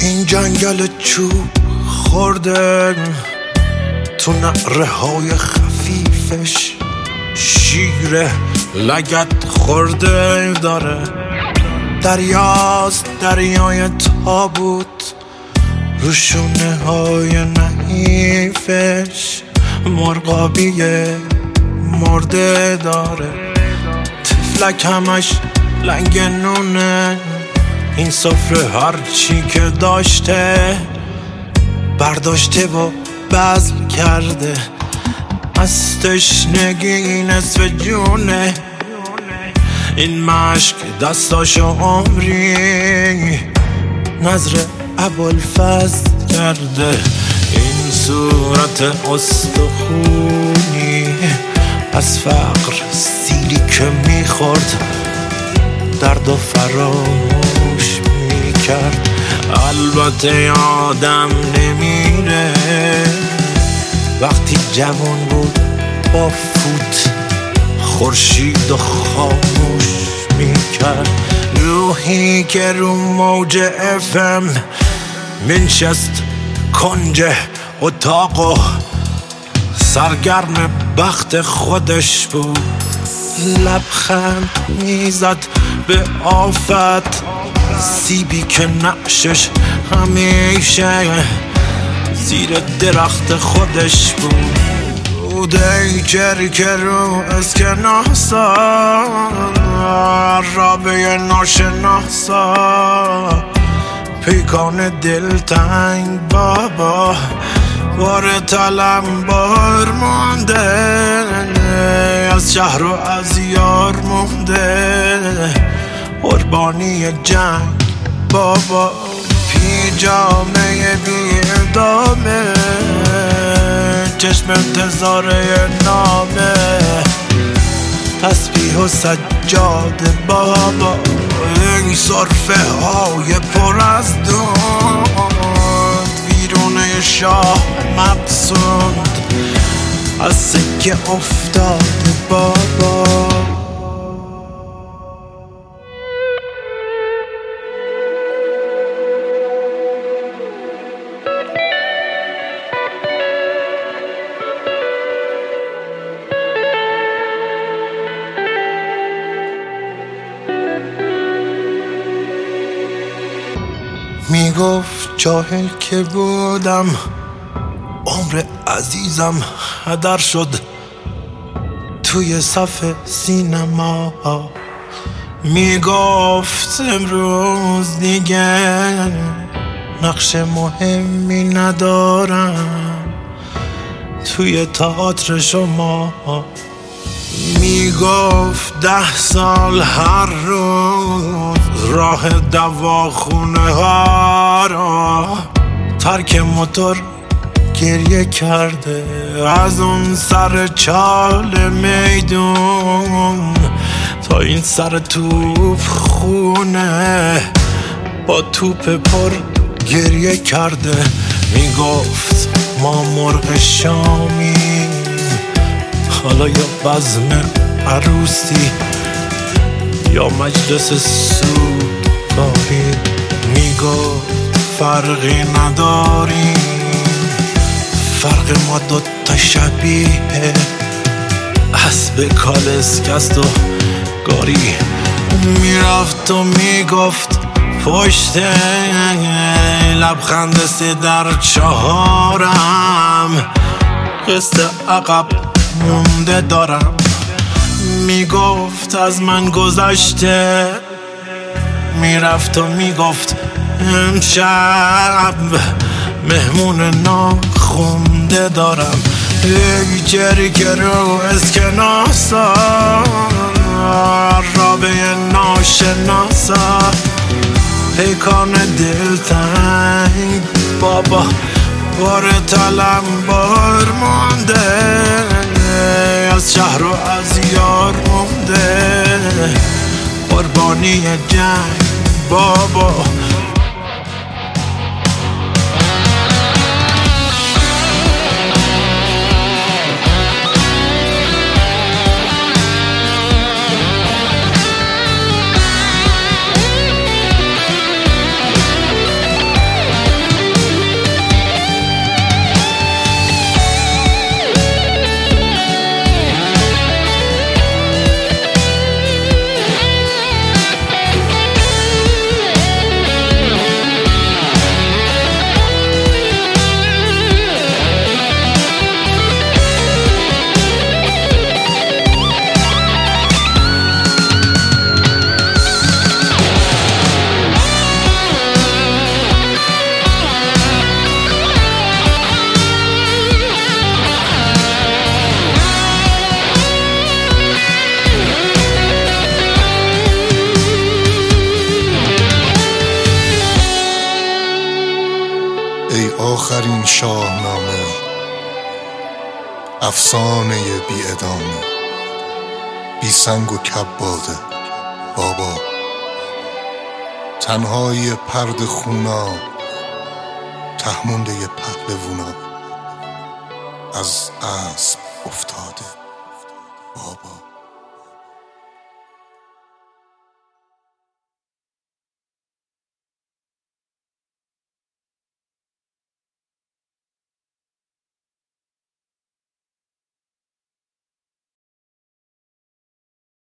این جنگل چوب خورده تو نعره های خفیفش شیر لگد خورده داره. دریاست دریای تابوت روشونه های نحیفش مرغابی مرده داره. تفلک همش لنگ نونه این سفره هرچی که داشته برداشته و بذل کرده. از تشنگی نصف جونه این مشک دستاشو عمری نظر ابوالفضل کرده. این صورت استخونی از فقر سیلی که میخورد درد و فراموش میکرد. البته آدم نمیره وقتی جوان بود با فوت خورشید و خاموش میکرد. روحی که رو موج FM منشست کنج اتاق و سرگرم بخت خودش بود. لبخند میزد به آفت سیبی که نقشش همیشه زیر درخت خودش بود. ای که رو اسکناسا رابه ناشناسا پیکان دلتنگ بابا بار تلم بار مونده از شهر و از یار مونده قربانی جنگ بابا پیجامه بیدامه چشم انتظاره نامه تسبیح و سجاده بابا این صرفه های پر از دود ویرونه شاه مقصود از سکه افتاده بابا. میگفت جاهل که بودم عمر عزیزم هدر شد توی صف سینما. میگفت امروز دیگه نقش مهمی ندارم توی تئاتر شما. میگفت 10 سال هر روز راه دواخونه ها را ترک موتور گریه کرده. از اون سر چال میدون تا این سر توپ خونه با توپ پر گریه کرده. میگفت ما مرغ شامی حالا یا بزم عروسی یا مجلس سوگاهی. میگفت فرقی نداریم فرق ما دوتا شبیه اسب کالسکست و گاری. میرفت و میگفت پشت لبخند 3/4 قسط عقب مونده دارم. میگفت از من گذشته میرفت و میگفت امشب مهمون ناخونده دارم. ای جری که رو اسکناسا رابه ناشناسا پیکان دلتنگ بابا بار تلم بار مونده از شهر و از یار مونده قربانی جنگ بابا. در این شاهنامه، افسانه بی ادامه، بی سنگ و کباده بابا. تنهای پرد خونا، تهمونده پهلوونا، از اسب افتاده بابا.